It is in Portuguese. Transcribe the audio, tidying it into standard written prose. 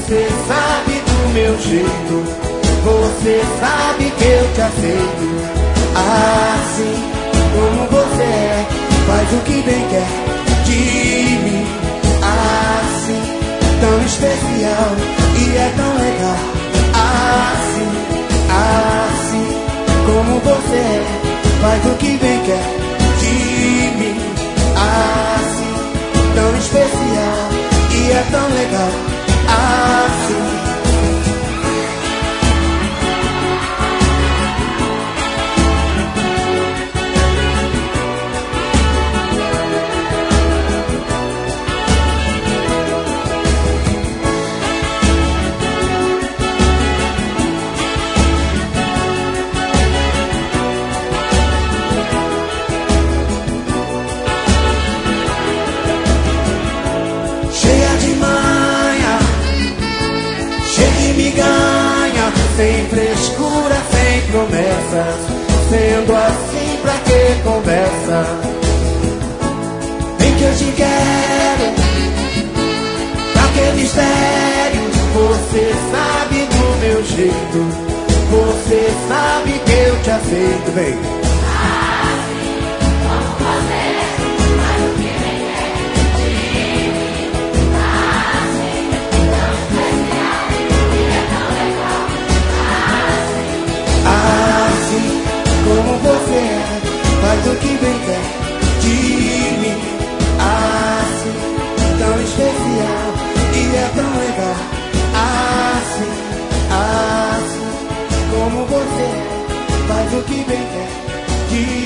Você sabe do meu jeito, você sabe que eu te aceito. Assim como você é, faz o que bem quer de mim. Assim, tão especial e é tão legal. Assim como você é, faz o que bem quer de mim. Assim, tão especial e é tão legal. Assim. Sem frescura, sem promessas. Sendo assim, pra que conversa? Vem que eu te quero. Pra que mistério? Você sabe do meu jeito, você sabe que eu te aceito. Vem. Como você é, faz o que bem quer de mim. Assim, tão especial e é tão legal. Assim como você é, faz o que bem quer de mim.